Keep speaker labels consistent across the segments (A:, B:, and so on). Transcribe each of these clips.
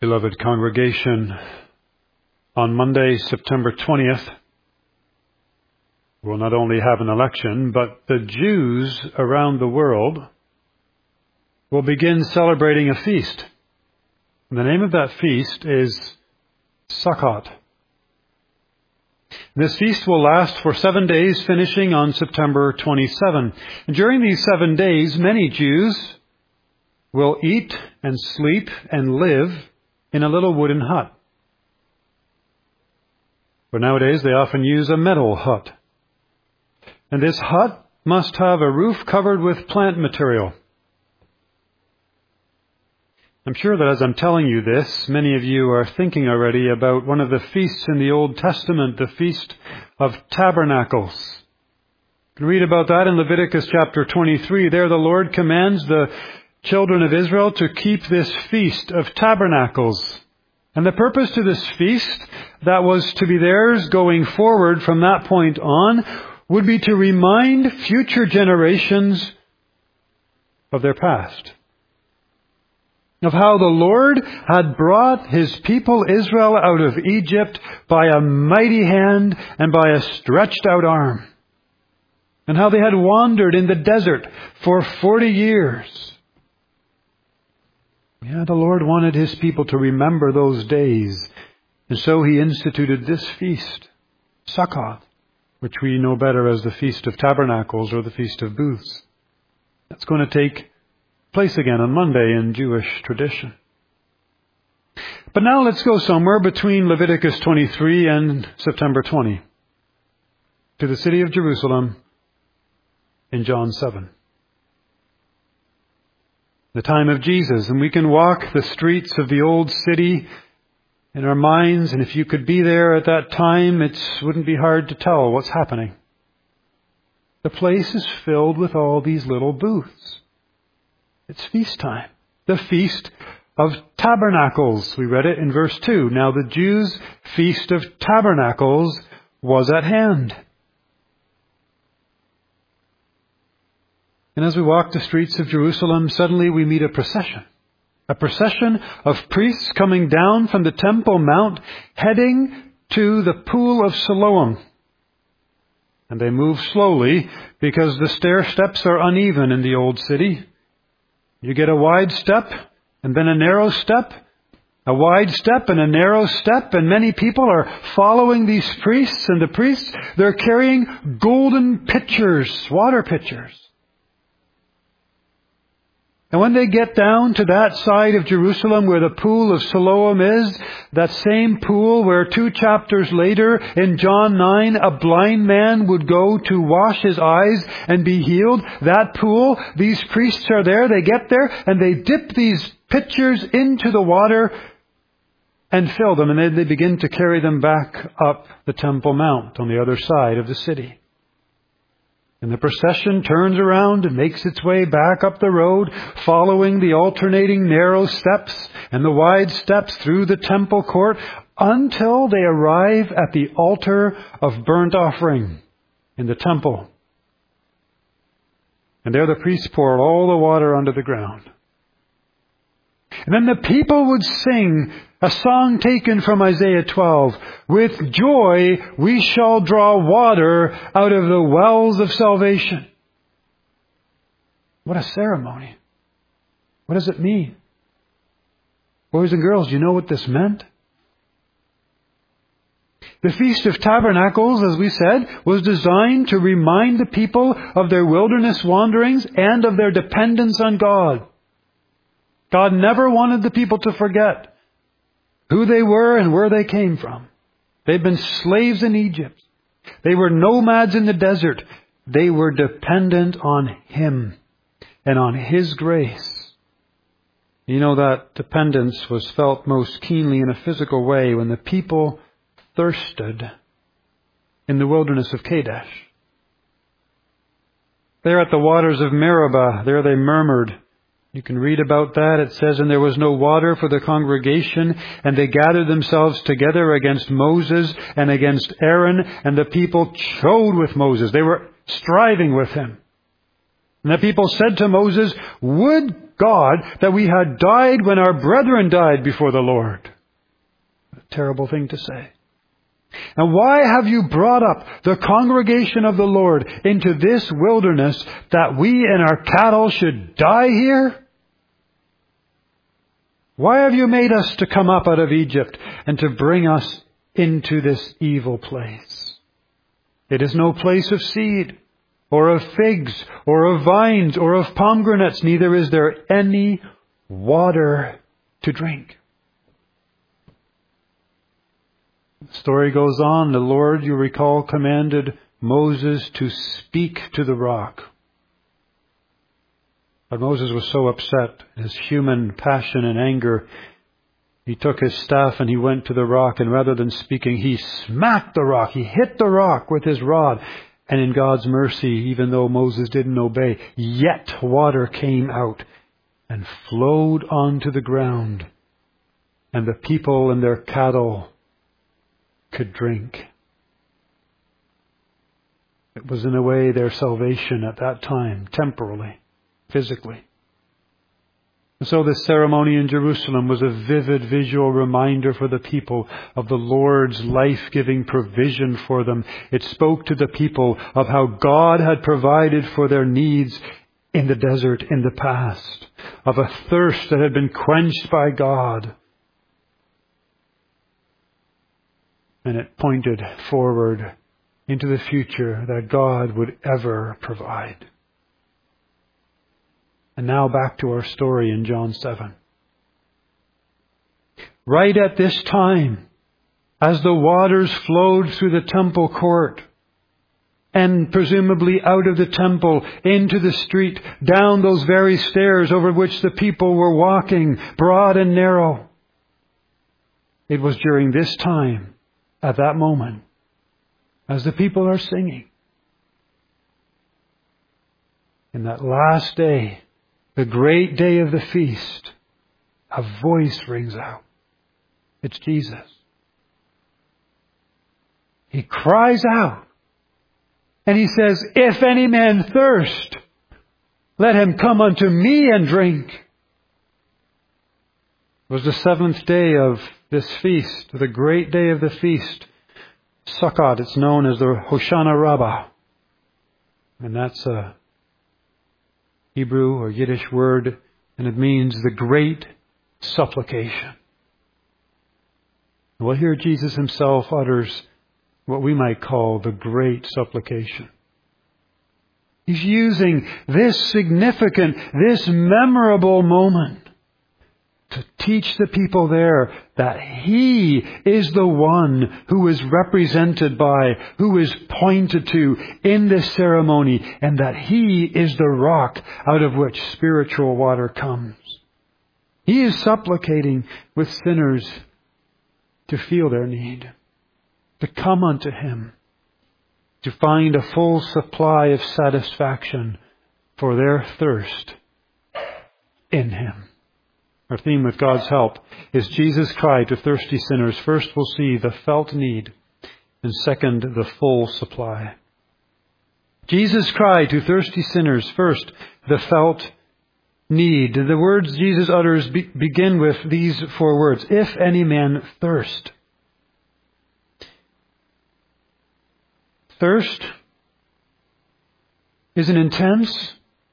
A: Beloved congregation, on Monday, September 20th, we'll not only have an election, but the Jews around the world will begin celebrating a feast. And the name of that feast is Sukkot. This feast will last for 7 days, finishing on September 27. And during these 7 days, many Jews will eat and sleep and live in a little wooden hut. But nowadays they often use a metal hut. And this hut must have a roof covered with plant material. I'm sure that as I'm telling you this, many of you are thinking already about one of the feasts in the Old Testament, the Feast of Tabernacles. You can read about that in Leviticus chapter 23. There the Lord commands the children of Israel to keep this Feast of Tabernacles. And the purpose to this feast that was to be theirs going forward from that point on would be to remind future generations of their past, of how the Lord had brought His people Israel out of Egypt by a mighty hand and by a stretched out arm, and how they had wandered in the desert for 40 years. Yeah, the Lord wanted His people to remember those days, and so He instituted this feast, Sukkot, which we know better as the Feast of Tabernacles or the Feast of Booths. That's going to take place again on Monday in Jewish tradition. But now let's go somewhere between Leviticus 23 and September 20, to the city of Jerusalem in John 7. The time of Jesus, and we can walk the streets of the old city in our minds, and if you could be there at that time, it wouldn't be hard to tell what's happening. The place is filled with all these little booths. It's feast time, the Feast of Tabernacles. We read it in verse 2. Now the Jews' Feast of Tabernacles was at hand. And as we walk the streets of Jerusalem, suddenly we meet a procession of priests coming down from the Temple Mount, heading to the Pool of Siloam. And they move slowly because the stair steps are uneven in the old city. You get a wide step and then a narrow step, a wide step and a narrow step, and many people are following these priests, and the priests, they're carrying golden pitchers, water pitchers. And when they get down to that side of Jerusalem where the Pool of Siloam is, that same pool where 2 chapters later in John 9 a blind man would go to wash his eyes and be healed, that pool, these priests are there, they get there and they dip these pitchers into the water and fill them, and then they begin to carry them back up the Temple Mount on the other side of the city. And the procession turns around and makes its way back up the road, following the alternating narrow steps and the wide steps through the temple court until they arrive at the altar of burnt offering in the temple. And there the priests pour all the water onto the ground. And then the people would sing a song taken from Isaiah 12. With joy we shall draw water out of the wells of salvation. What a ceremony. What does it mean? Boys and girls, do you know what this meant? The Feast of Tabernacles, as we said, was designed to remind the people of their wilderness wanderings and of their dependence on God. God never wanted the people to forget who they were and where they came from. They'd been slaves in Egypt. They were nomads in the desert. They were dependent on Him and on His grace. You know, that dependence was felt most keenly in a physical way when the people thirsted in the wilderness of Kadesh. There at the waters of Meribah, there they murmured. You can read about that. It says, and there was no water for the congregation, and they gathered themselves together against Moses and against Aaron, and the people chode with Moses. They were striving with him. And the people said to Moses, would God that we had died when our brethren died before the Lord. A terrible thing to say. And why have you brought up the congregation of the Lord into this wilderness that we and our cattle should die here? Why have you made us to come up out of Egypt and to bring us into this evil place? It is no place of seed, or of figs, or of vines, or of pomegranates, neither is there any water to drink. The story goes on. The Lord, you recall, commanded Moses to speak to the rock. But Moses was so upset, his human passion and anger, he took his staff and he went to the rock, and rather than speaking, he smacked the rock. He hit the rock with his rod. And in God's mercy, even though Moses didn't obey, yet water came out and flowed onto the ground. And the people and their cattle could drink. It was in a way their salvation at that time, temporally, physically. And so this ceremony in Jerusalem was a vivid visual reminder for the people of the Lord's life-giving provision for them. It spoke to the people of how God had provided for their needs in the desert in the past, of a thirst that had been quenched by God. And it pointed forward into the future that God would ever provide. And now back to our story in John 7. Right at this time, as the waters flowed through the temple court, and presumably out of the temple into the street, down those very stairs over which the people were walking, broad and narrow, it was during this time, at that moment, as the people are singing, in that last day, the great day of the feast, a voice rings out. It's Jesus. He cries out and he says, "If any man thirst, let him come unto me and drink." It was the 7th day of this feast, the great day of the feast. Sukkot, it's known as the Hoshana Rabbah. And that's a Hebrew or Yiddish word, and it means the great supplication. Well, here Jesus himself utters what we might call the great supplication. He's using this significant, this memorable moment to teach the people there that He is the one who is represented by, who is pointed to in this ceremony, and that He is the rock out of which spiritual water comes. He is supplicating with sinners to feel their need, to come unto Him, to find a full supply of satisfaction for their thirst in Him. Our theme, with God's help, is Jesus' cry to thirsty sinners. First, we'll see the felt need, and second, the full supply. Jesus' cry to thirsty sinners. First, the felt need. The words Jesus utters begin with these 4 words: if any man thirst. Thirst is an intense,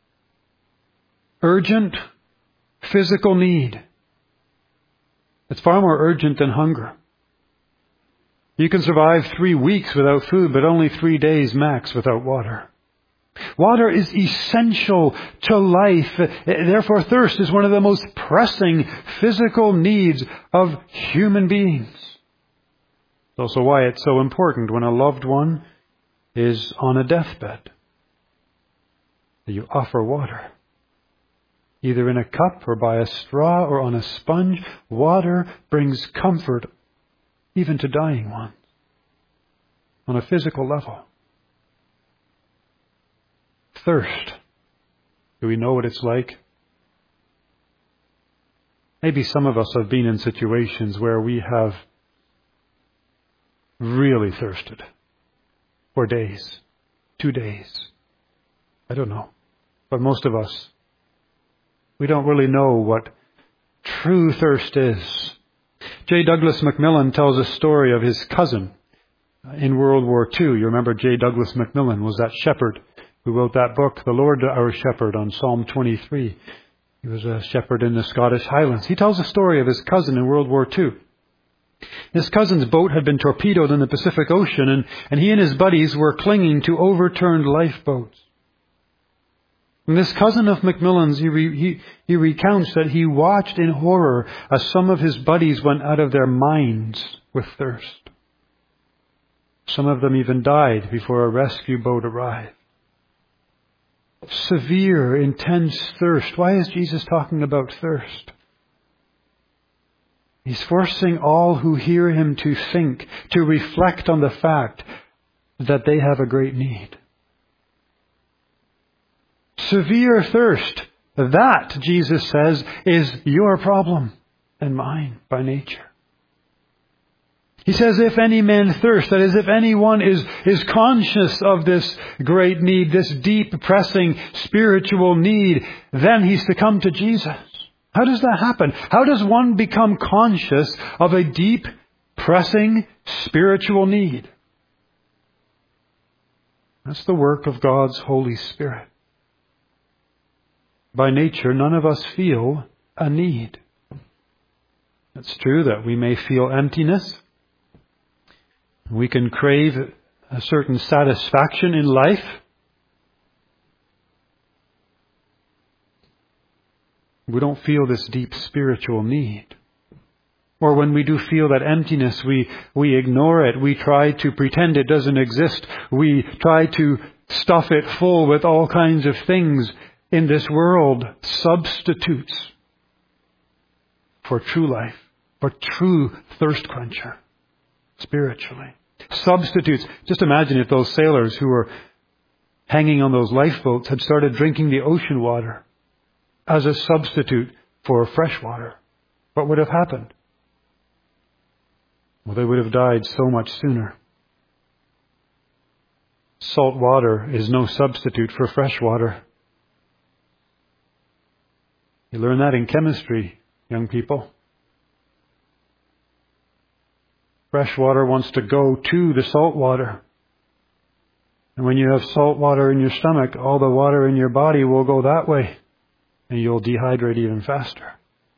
A: urgent, physical need. It's far more urgent than hunger. You can survive 3 weeks without food, but only 3 days max without water. Water is essential to life. Therefore, thirst is one of the most pressing physical needs of human beings. It's also why it's so important when a loved one is on a deathbed that you offer water. Either in a cup or by a straw or on a sponge. Water brings comfort even to dying ones on a physical level. Thirst. Do we know what it's like? Maybe some of us have been in situations where we have really thirsted for days, 2 days. I don't know. But most of us We don't really know what true thirst is. J. Douglas Macmillan tells a story of his cousin in World War II. You remember J. Douglas Macmillan was that shepherd who wrote that book, The Lord Our Shepherd, on Psalm 23. He was a shepherd in the Scottish Highlands. He tells a story of his cousin in World War II. His cousin's boat had been torpedoed in the Pacific Ocean, and he and his buddies were clinging to overturned lifeboats. And this cousin of Macmillan's, he recounts that he watched in horror as some of his buddies went out of their minds with thirst. Some of them even died before a rescue boat arrived. Severe, intense thirst. Why is Jesus talking about thirst? He's forcing all who hear him to think, to reflect on the fact that they have a great need. Severe thirst, that, Jesus says, is your problem and mine by nature. He says, if any man thirst, that is, if anyone is conscious of this great need, this deep, pressing spiritual need, then he's to come to Jesus. How does that happen? How does one become conscious of a deep, pressing spiritual need? That's the work of God's Holy Spirit. By nature, none of us feel a need. It's true that we may feel emptiness. We can crave a certain satisfaction in life. We don't feel this deep spiritual need. Or when we do feel that emptiness, we ignore it. We try to pretend it doesn't exist. We try to stuff it full with all kinds of things in this world, substitutes for true life, for true thirst quencher, spiritually. Substitutes. Just imagine if those sailors who were hanging on those lifeboats had started drinking the ocean water as a substitute for fresh water. What would have happened? Well, they would have died so much sooner. Salt water is no substitute for fresh water. You learn that in chemistry, young people. Fresh water wants to go to the salt water. And when you have salt water in your stomach, all the water in your body will go that way. And you'll dehydrate even faster.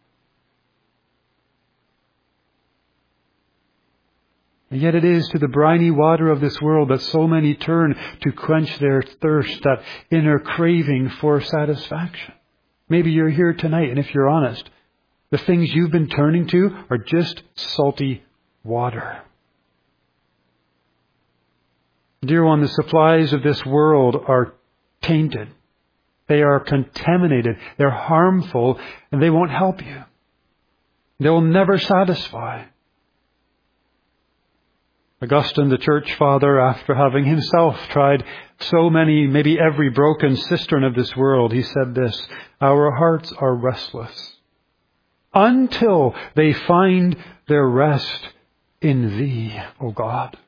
A: And yet it is to the briny water of this world that so many turn to quench their thirst, that inner craving for satisfaction. Maybe you're here tonight, and if you're honest, the things you've been turning to are just salty water. Dear one, the supplies of this world are tainted. They are contaminated. They're harmful, and they won't help you. They will never satisfy. Augustine, the church father, after having himself tried so many, maybe every broken cistern of this world, he said this: our hearts are restless until they find their rest in Thee, O God.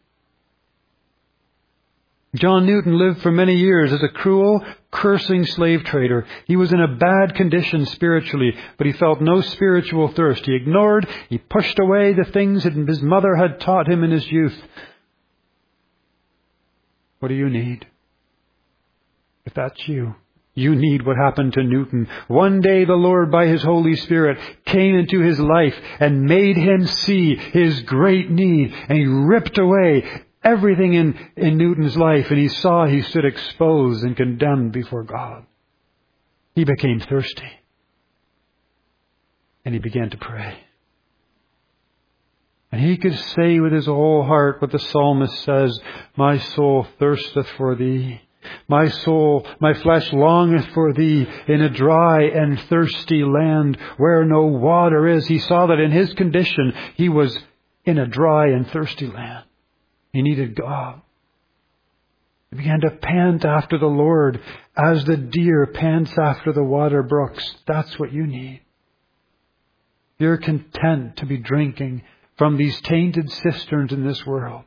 A: John Newton lived for many years as a cruel, cursing slave trader. He was in a bad condition spiritually, but he felt no spiritual thirst. He ignored, he pushed away the things that his mother had taught him in his youth. What do you need? If that's you, you need what happened to Newton. One day the Lord, by His Holy Spirit, came into his life and made him see his great need, and He ripped away everything in Newton's life, and he saw he stood exposed and condemned before God. He became thirsty. And he began to pray. And he could say with his whole heart what the psalmist says: my soul thirsteth for Thee. My soul, my flesh longeth for Thee in a dry and thirsty land where no water is. He saw that in his condition he was in a dry and thirsty land. He needed God. He began to pant after the Lord as the deer pants after the water brooks. That's what you need. You're content to be drinking from these tainted cisterns in this world.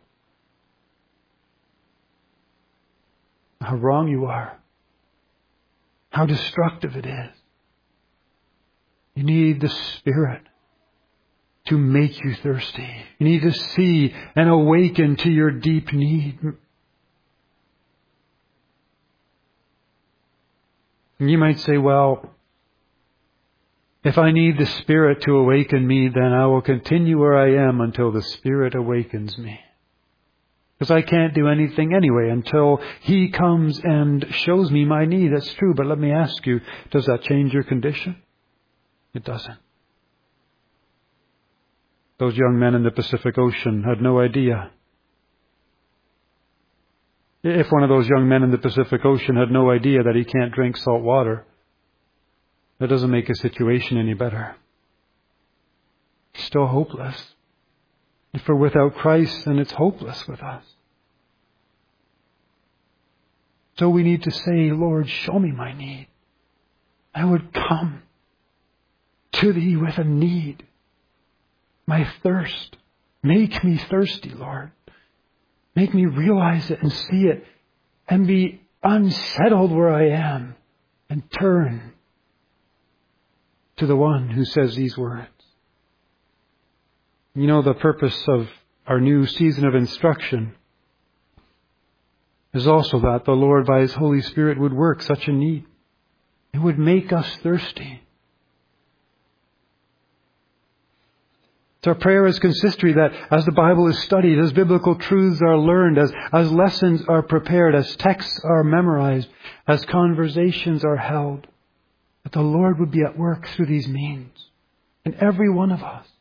A: How wrong you are. How destructive it is. You need the Spirit to make you thirsty. You need to see and awaken to your deep need. And you might say, well, if I need the Spirit to awaken me, then I will continue where I am until the Spirit awakens me. Because I can't do anything anyway until He comes and shows me my need. That's true, but let me ask you, does that change your condition? It doesn't. Those young men in the Pacific Ocean had no idea. If one of those young men in the Pacific Ocean had no idea that he can't drink salt water, that doesn't make a situation any better. It's still hopeless. If we're without Christ, then it's hopeless with us. So we need to say, Lord, show me my need. I would come to Thee with a need. My thirst. Make me thirsty, Lord. Make me realize it and see it and be unsettled where I am and turn to the one who says these words. You know, the purpose of our new season of instruction is also that the Lord by His Holy Spirit would work such a need. It would make us thirsty. It's our prayer as consistory that as the Bible is studied, as biblical truths are learned, as lessons are prepared, as texts are memorized, as conversations are held, that the Lord would be at work through these means in every one of us.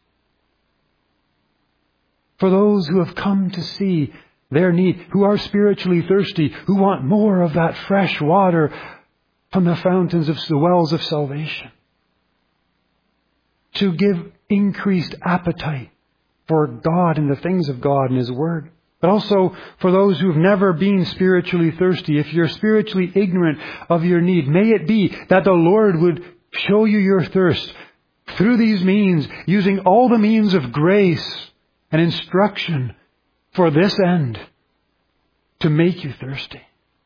A: For those who have come to see their need, who are spiritually thirsty, who want more of that fresh water from the fountains of the wells of salvation. To give increased appetite for God and the things of God and His Word. But also for those who've never been spiritually thirsty, if you're spiritually ignorant of your need, may it be that the Lord would show you your thirst through these means, using all the means of grace and instruction for this end, to make you thirsty.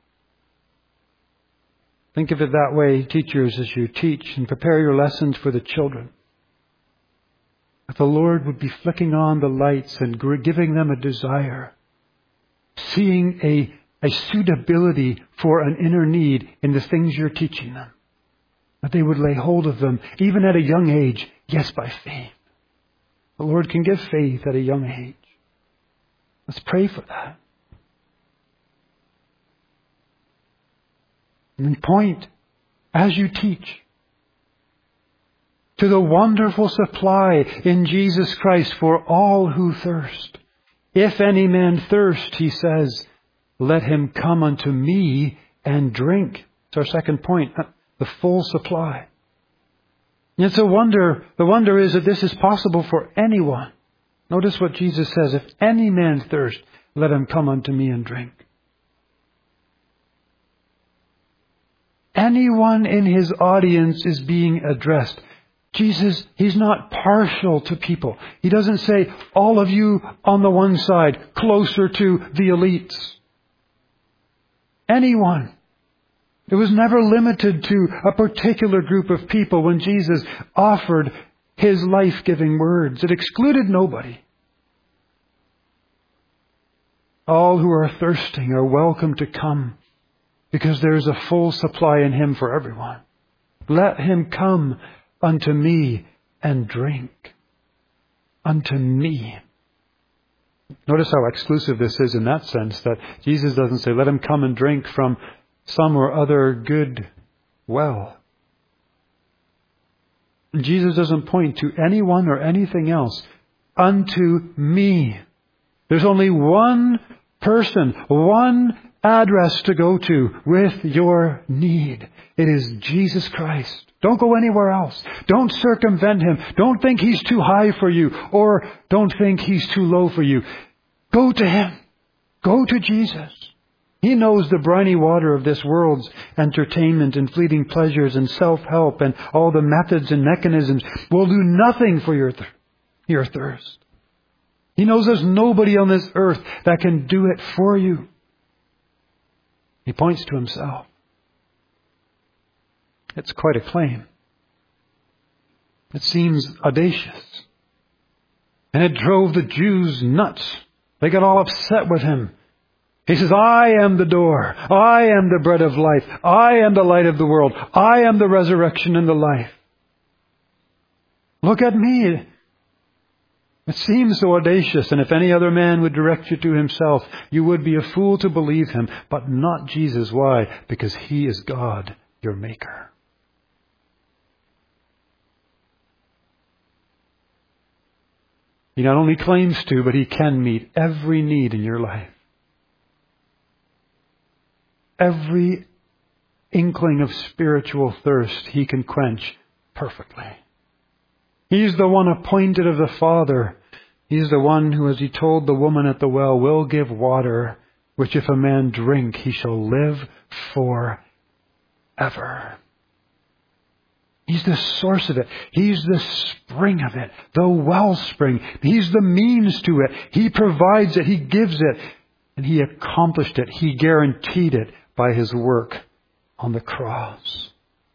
A: Think of it that way, teachers, as you teach and prepare your lessons for the children. That the Lord would be flicking on the lights and giving them a desire, seeing a suitability for an inner need in the things you're teaching them. That they would lay hold of them, even at a young age, yes, by faith. The Lord can give faith at a young age. Let's pray for that. And point, as you teach, to the wonderful supply in Jesus Christ for all who thirst. If any man thirst, He says, let him come unto me and drink. It's our second point, the full supply. And it's a wonder. The wonder is that this is possible for anyone. Notice what Jesus says, if any man thirst, let him come unto me and drink. Anyone in His audience is being addressed. Jesus, He's not partial to people. He doesn't say, all of you on the one side, closer to the elites. Anyone. It was never limited to a particular group of people when Jesus offered His life-giving words. It excluded nobody. All who are thirsting are welcome to come, because there is a full supply in Him for everyone. Let him come unto me and drink. Unto me. Notice how exclusive this is in that sense, that Jesus doesn't say, let him come and drink from some or other good well. Jesus doesn't point to anyone or anything else. Unto me. There's only one person, one address to go to with your need. It is Jesus Christ. Don't go anywhere else. Don't circumvent Him. Don't think He's too high for you, or don't think He's too low for you. Go to Him. Go to Jesus. He knows the briny water of this world's entertainment and fleeting pleasures and self-help and all the methods and mechanisms will do nothing for your thirst. He knows there's nobody on this earth that can do it for you. He points to Himself. It's quite a claim. It seems audacious. And it drove the Jews nuts. They got all upset with him. He says, I am the door. I am the bread of life. I am the light of the world. I am the resurrection and the life. Look at me. It seems so audacious, and if any other man would direct you to himself, you would be a fool to believe him, but not Jesus. Why? Because he is God, your maker. He not only claims to, but he can meet every need in your life. Every inkling of spiritual thirst he can quench perfectly. He's the one appointed of the Father. He's the one who, as he told the woman at the well, will give water, which if a man drink, he shall live forever. He's the source of it. He's the spring of it, the wellspring. He's the means to it. He provides it. He gives it. And he accomplished it. He guaranteed it by his work on the cross.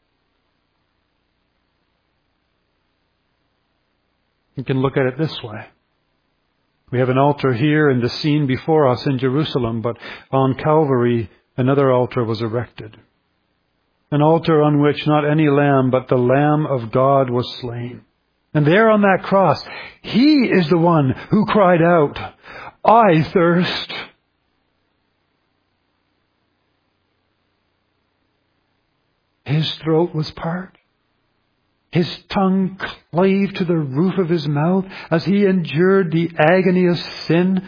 A: You can look at it this way. We have an altar here in the scene before us in Jerusalem, but on Calvary another altar was erected. An altar on which not any lamb, but the Lamb of God was slain. And there on that cross, he is the one who cried out, I thirst. His throat was parched. His tongue clave to the roof of his mouth as he endured the agony of sin.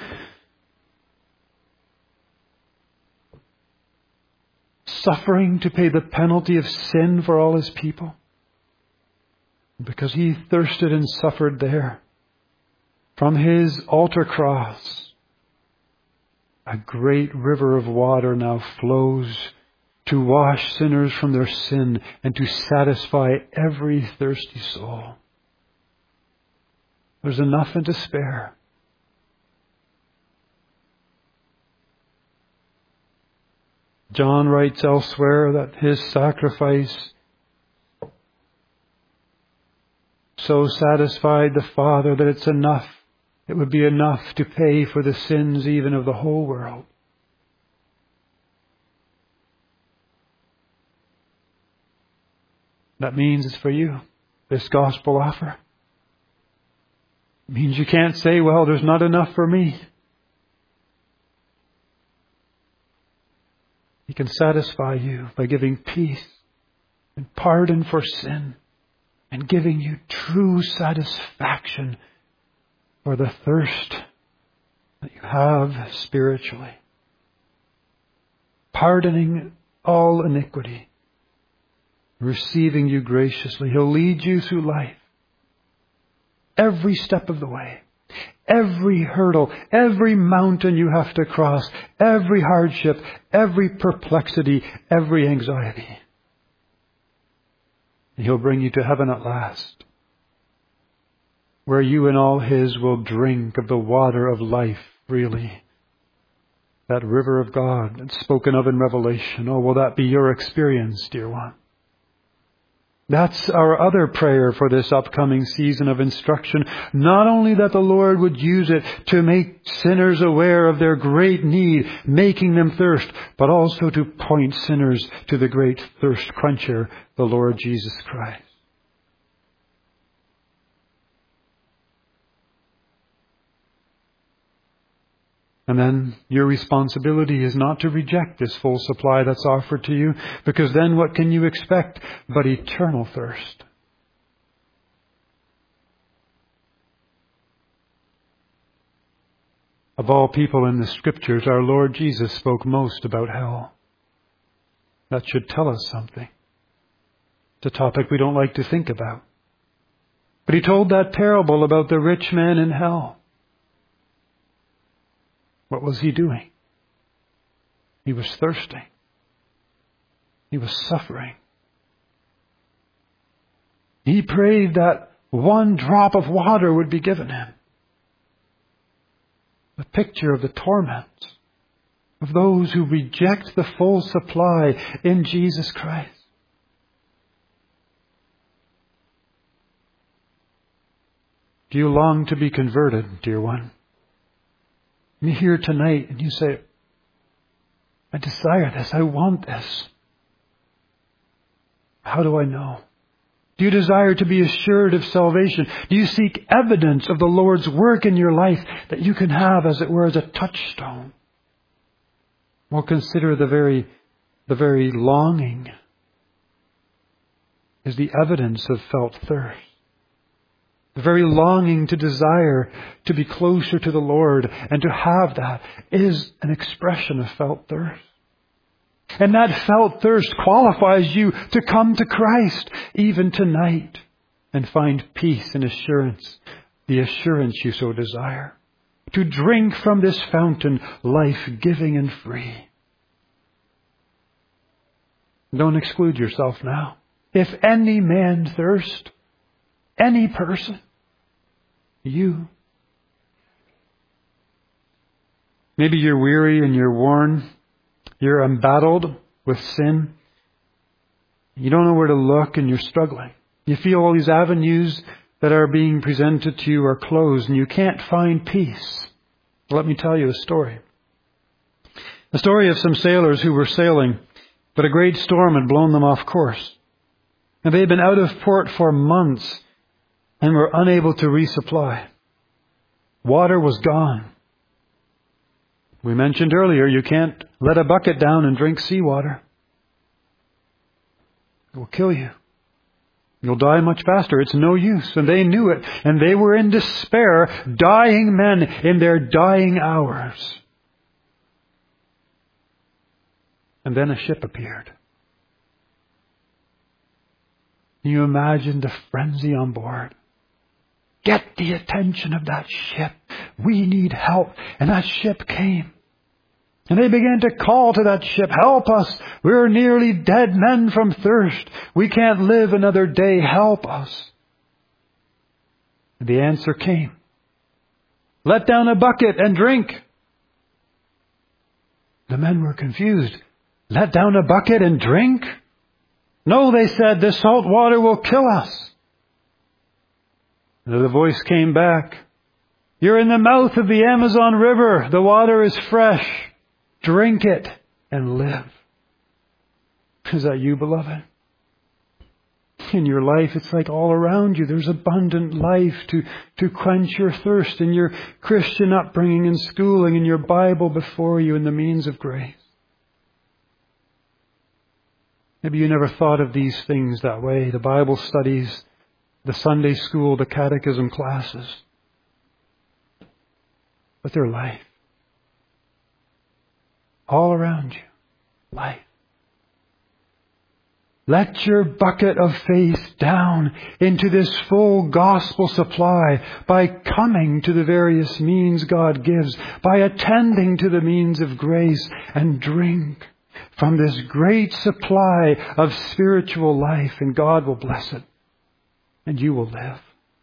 A: Suffering to pay the penalty of sin for all his people. Because he thirsted and suffered there, from his altar cross, a great river of water now flows to wash sinners from their sin and to satisfy every thirsty soul. There's enough and to spare. John writes elsewhere that his sacrifice so satisfied the Father that it's enough. It would be enough to pay for the sins even of the whole world. That means it's for you, this gospel offer. It means you can't say, well, there's not enough for me. He can satisfy you by giving peace and pardon for sin and giving you true satisfaction for the thirst that you have spiritually. Pardoning all iniquity. Receiving you graciously. He'll lead you through life. Every step of the way. Every hurdle. Every mountain you have to cross. Every hardship. Every perplexity. Every anxiety. And He'll bring you to heaven at last. Where you and all His will drink of the water of life freely. That river of God that's spoken of in Revelation. Oh, will that be your experience, dear one? That's our other prayer for this upcoming season of instruction. Not only that the Lord would use it to make sinners aware of their great need, making them thirst, but also to point sinners to the great thirst quencher, the Lord Jesus Christ. And then your responsibility is not to reject this full supply that's offered to you, because then what can you expect but eternal thirst? Of all people in the Scriptures, our Lord Jesus spoke most about hell. That should tell us something. It's a topic we don't like to think about. But He told that parable about the rich man in hell. What was he doing? He was thirsting. He was suffering. He prayed that one drop of water would be given him. A picture of the torments of those who reject the full supply in Jesus Christ. Do you long to be converted, dear one? You're here tonight and you say, I desire this. I want this. How do I know? Do you desire to be assured of salvation? Do you seek evidence of the Lord's work in your life that you can have, as it were, as a touchstone? Well, consider the very longing is the evidence of felt thirst. The very longing to desire to be closer to the Lord and to have that is an expression of felt thirst. And that felt thirst qualifies you to come to Christ even tonight and find peace and assurance, the assurance you so desire. To drink from this fountain, life-giving and free. Don't exclude yourself now. If any man thirst, any person, you. Maybe you're weary and you're worn. You're embattled with sin. You don't know where to look and you're struggling. You feel all these avenues that are being presented to you are closed and you can't find peace. Let me tell you a story. A story of some sailors who were sailing, but a great storm had blown them off course. And they had been out of port for months and were unable to resupply. Water was gone. We mentioned earlier, you can't let a bucket down and drink seawater. It will kill you. You'll die much faster. It's no use. And they knew it. And they were in despair, dying men in their dying hours. And then a ship appeared. Can you imagine the frenzy on board? Get the attention of that ship. We need help. And that ship came. And they began to call to that ship, help us. We're nearly dead men from thirst. We can't live another day. Help us. And the answer came. Let down a bucket and drink. The men were confused. Let down a bucket and drink? No, they said, the salt water will kill us. And the voice came back. You're in the mouth of the Amazon River. The water is fresh. Drink it and live. Is that you, beloved? In your life, it's like all around you. There's abundant life to quench your thirst in your Christian upbringing and schooling, in your Bible before you, and the means of grace. Maybe you never thought of these things that way. The Bible studies, the Sunday school, the catechism classes. But they're life. All around you. Life. Let your bucket of faith down into this full gospel supply by coming to the various means God gives, by attending to the means of grace, and drink from this great supply of spiritual life, and God will bless it, and you will live.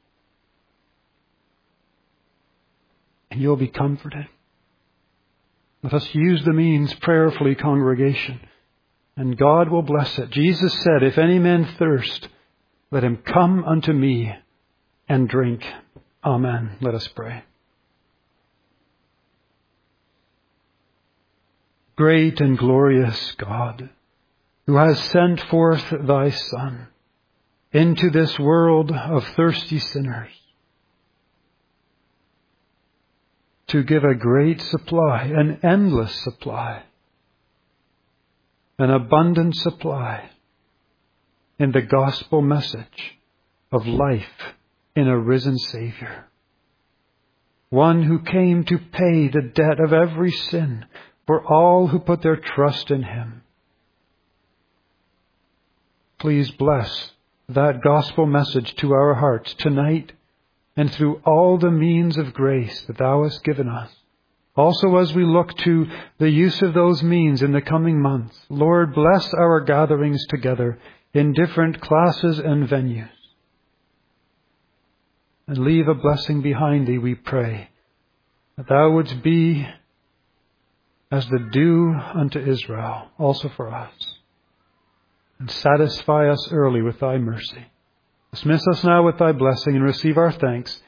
A: And you'll be comforted. Let us use the means prayerfully, congregation, and God will bless it. Jesus said, if any man thirst, let him come unto me and drink. Amen. Let us pray. Great and glorious God, who has sent forth thy Son into this world of thirsty sinners to give a great supply, an endless supply, an abundant supply in the gospel message of life in a risen Savior. One who came to pay the debt of every sin for all who put their trust in Him. Please bless that gospel message to our hearts tonight and through all the means of grace that Thou hast given us. Also, as we look to the use of those means in the coming months, Lord, bless our gatherings together in different classes and venues. And leave a blessing behind Thee, we pray, that Thou wouldst be as the dew unto Israel, also for us, and satisfy us early with Thy mercy. Dismiss us now with Thy blessing and receive our thanks